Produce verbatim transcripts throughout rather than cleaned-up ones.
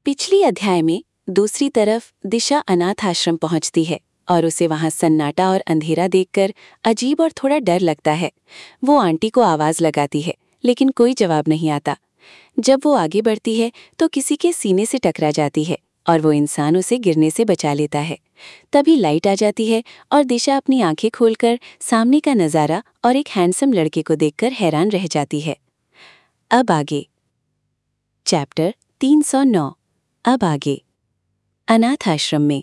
पिछली अध्याय में दूसरी तरफ दिशा अनाथ आश्रम पहुंचती है और उसे वहां सन्नाटा और अंधेरा देखकर अजीब और थोड़ा डर लगता है। वो आंटी को आवाज लगाती है लेकिन कोई जवाब नहीं आता। जब वो आगे बढ़ती है तो किसी के सीने से टकरा जाती है और वो इंसान उसे गिरने से बचा लेता है। तभी लाइट आ जाती है और दिशा अपनी आंखें खोलकर सामने का नजारा और एक हैंडसम लड़के को देखकर हैरान रह जाती है। अब आगे चैप्टर तीन सौ नौ। अब आगे अनाथ आश्रम में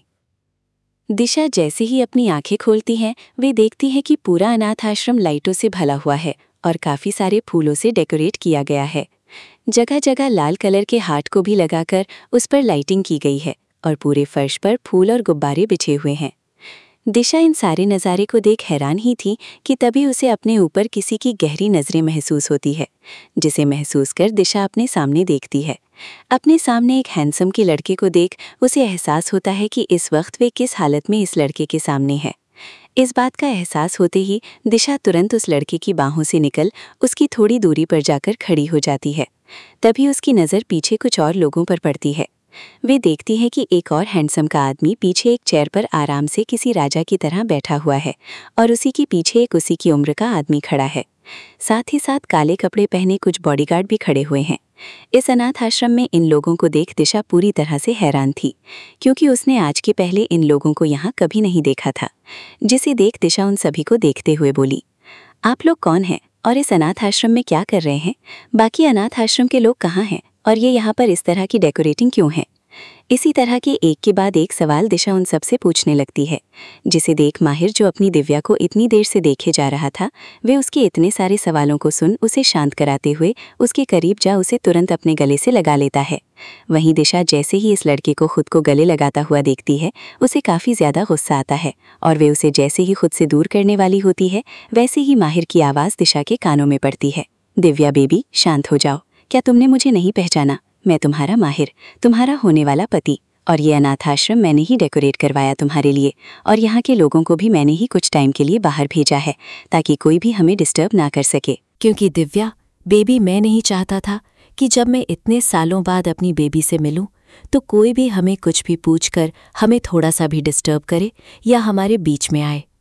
दिशा जैसे ही अपनी आंखें खोलती हैं वे देखती हैं कि पूरा अनाथ आश्रम लाइटों से भला हुआ है और काफी सारे फूलों से डेकोरेट किया गया है। जगह जगह लाल कलर के हार्ट को भी लगाकर उस पर लाइटिंग की गई है और पूरे फर्श पर फूल और गुब्बारे बिछे हुए हैं। दिशा इन सारे नज़ारे को देख हैरान ही थी कि तभी उसे अपने ऊपर किसी की गहरी नज़रें महसूस होती है, जिसे महसूस कर दिशा अपने सामने देखती है। अपने सामने एक हैंडसम के लड़के को देख उसे एहसास होता है कि इस वक्त वे किस हालत में इस लड़के के सामने है। इस बात का एहसास होते ही दिशा तुरंत उस लड़के की बाहों से निकल उसकी थोड़ी दूरी पर जाकर खड़ी हो जाती है। तभी उसकी नज़र पीछे कुछ और लोगों पर पड़ती है। वे देखती है कि एक और हैंडसम का आदमी पीछे एक चेयर पर आराम से किसी राजा की तरह बैठा हुआ है और उसी के पीछे एक उसी की उम्र का आदमी खड़ा है। साथ ही साथ काले कपड़े पहने कुछ बॉडीगार्ड भी खड़े हुए हैं। इस अनाथ आश्रम में इन लोगों को देख दिशा पूरी तरह से हैरान थी, क्योंकि उसने आज के पहले इन लोगों को यहाँ कभी नहीं देखा था। जिसे देख दिशा उन सभी को देखते हुए बोली, आप लोग कौन हैं और इस अनाथ आश्रम में क्या कर रहे हैं? बाकी अनाथ आश्रम के लोग कहाँ हैं और ये यहाँ पर इस तरह की डेकोरेटिंग क्यों है? इसी तरह के एक के बाद एक सवाल दिशा उन सबसे पूछने लगती है। जिसे देख माहिर, जो अपनी दिव्या को इतनी देर से देखे जा रहा था, वे उसके इतने सारे सवालों को सुन उसे शांत कराते हुए उसके करीब जा उसे तुरंत अपने गले से लगा लेता है। वहीं दिशा जैसे ही इस लड़के को खुद को गले लगाता हुआ देखती है, उसे काफ़ी ज़्यादा गुस्सा आता है और वे उसे जैसे ही खुद से दूर करने वाली होती है, वैसे ही माहिर की आवाज़ दिशा के कानों में पड़ती है। दिव्या बेबी, शांत हो जाओ। क्या तुमने मुझे नहीं पहचाना? मैं तुम्हारा माहिर, तुम्हारा होने वाला पति, और ये अनाथ आश्रम मैंने ही डेकोरेट करवाया तुम्हारे लिए, और यहाँ के लोगों को भी मैंने ही कुछ टाइम के लिए बाहर भेजा है ताकि कोई भी हमें डिस्टर्ब ना कर सके। क्योंकि दिव्या बेबी, मैं नहीं चाहता था कि जब मैं इतने सालों बाद अपनी बेबी से मिलूं तो कोई भी हमें कुछ भी पूछकर हमें थोड़ा सा भी डिस्टर्ब करे या हमारे बीच में आए।